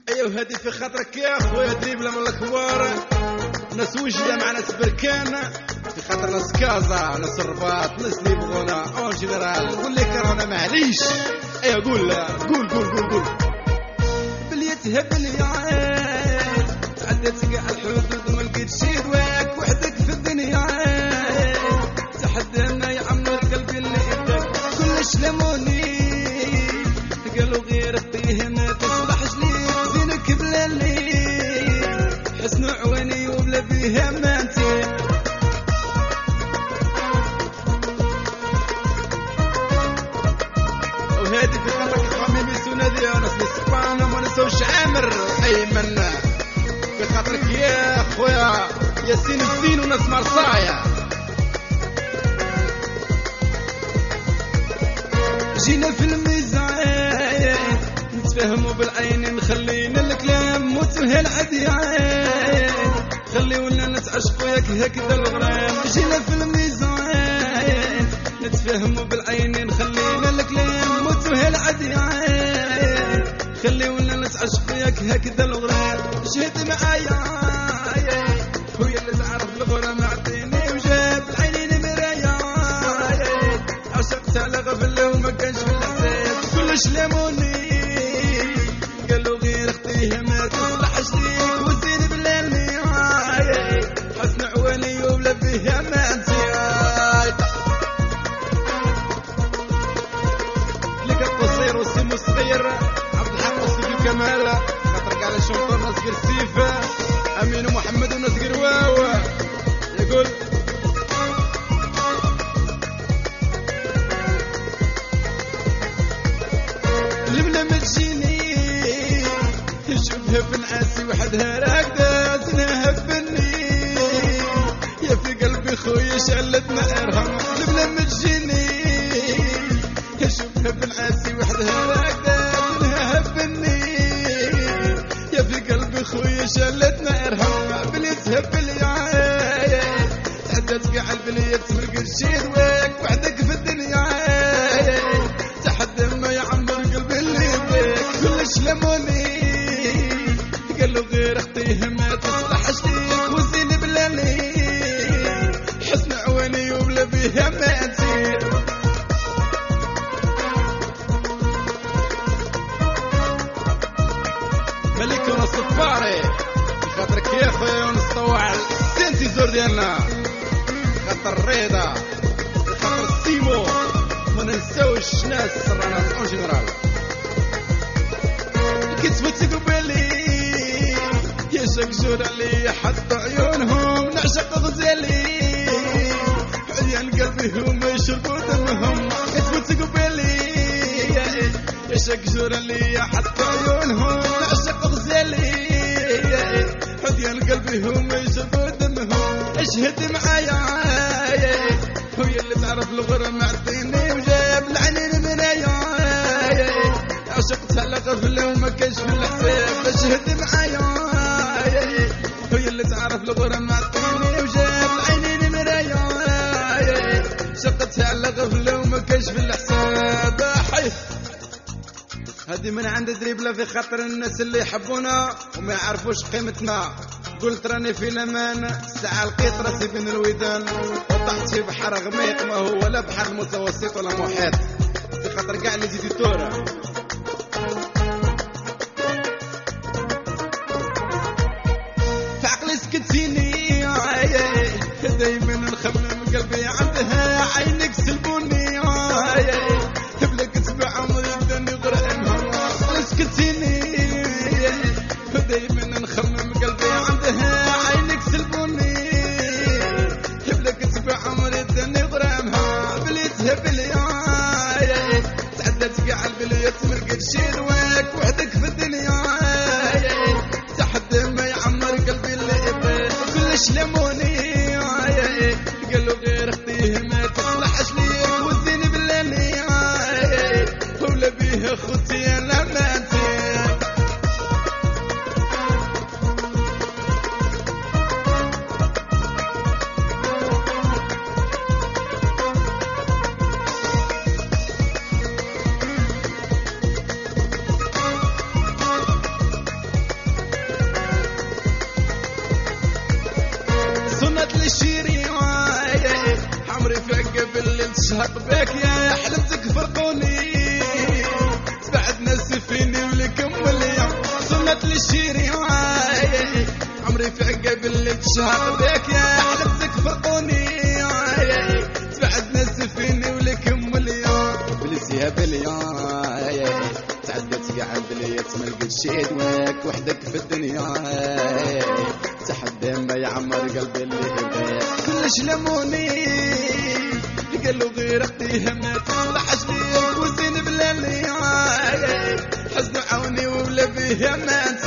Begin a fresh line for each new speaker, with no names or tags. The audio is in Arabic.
ايوه هادي في خاطرك يا خويا دريبله من الكبار، ناس وجده مع ناس بركان، في خاطر ناس كازا ناس الرباط ناس اللي يبغونا اون جينيرال. قول لي كرهنا معليش. ايوه قول قول قول قول قول بلي تهبل يا عين، عديت كاع الحدود ما لقيت شي رواك وحدك في الدنيا، تحدانا يا عمر قلبي اللي يدك كلش لموني، قالوا غير فيه ما تصبحش لي زينك بلا الليل، حسن عواني وبلا بيها ما انتي. وهادي في خاطرك تخممي سنادي ناس الاسبان وما نسوش عامر ايمن، في خاطرك يا خويا ياسين الدين وناس مرصايا. جينا في الميزان نتفاهموا بالعين، نخلينا الكلام متوهل عديان، خليونا نتعشقوا ياك هكذا الغرام. جينا في الميزان نتفاهموا بالعين، نخلينا الكلام متوهل عديان، خليونا نتعشقوا ياك هكذا الغرام. شهد معايا خويا اللي تعرف الغرام عطيني وجاب العينين مرايا، عشقت على غفله وما كانش في الحساب كلش لموني، قالوا غير اختيه ما تصلحش ليك وزين بلا اللي حسن عواني وبلا بيها ما انتي. لك القصير والسم الصغير عبد الحق وسيدي كمال، خاطر كاع الشنطور ناس قرسيفه امين ومحمد وناس قرواوه. يقول لبلا ما تجيني شوفها في نعاسي وحدها راكده زناها فني، يا في قلبي خويا شعلت نارها. لبلا ما تجيني شوفها في نعاسي وحدها راكده زناها فني، يا في قلبي خويا شعلت نارها. بلي تهبل يا عين تعدت كاع البليات تفرق الشي رواك وحدك في الدنيا، تحدى ما يعمر قلبي اللي بيك كلش لموني، قالوا غير اختيه ما تصلحش ليك وزين بلا ليل، حسن عواني وبلا بيها ما انتي. ملك ونص الفاري خاطرك يا خويا ونصطوع السنتي زور ديالنا، خاطر الريضة خاطر السيمو ما ننساوش ناس رانا اون جينيرال. كتبت قبالي يا شكشور علي حتى عيونهم نعشق غزالي، عيان قلبي هما يشربوا دمهم. كتبت قبالي يا شكشور علي حتى عيونهم نعشق غزالي، عيان قلبي هما يشربوا دمهم. اشهد معايا خويا اللي تعرف الغرام عطيني وجاب العينين مرايا، عشقت على غفله وما كانش في الحساب. اشهد معايا خويا اللي تعرف الغرام عطيني وجاب العينين مرايا، عشقت على غفله وما كانش في الحساب. حي هادي من عند دريبله في خاطر الناس اللي يحبونا وما يعرفوش قيمتنا. قلت راني في الامان ساعة لقيت راسي بين الودان، وطحت في بحر غميق ما هو لا بحر متوسط ولا محيط، في خاطر كاع اللي زيدي تورا. في عقلي سكتيني دايما نخمم قلبي عندها عينك سلبوني، تبلك تبع عمري الدنيا غرقنهم. عقلي سكتيني دايما نخمم قلبي عندها عينك سلبوني، تبلك تبع عمري الدنيا غرامها. بلي تهبل يا تعدت كاع البليات تشهق بك يا حلمتك فرقوني بعد ناس فيني ولكم اليوم صنت للشيري عمري في عقب اللي تشهق بك يا حلمتك فرقوني بعد ناس فيني ولكم اليوم بلسيها باليوم تعدت قاعد لي تملقت شي دواك وحدك في الدنيا تحدي ما يعمر قلبي اللي هباك كلش لموني قالوا غير اختي همات لحش لي وزين بلالي حزن عوني ولا بيه همات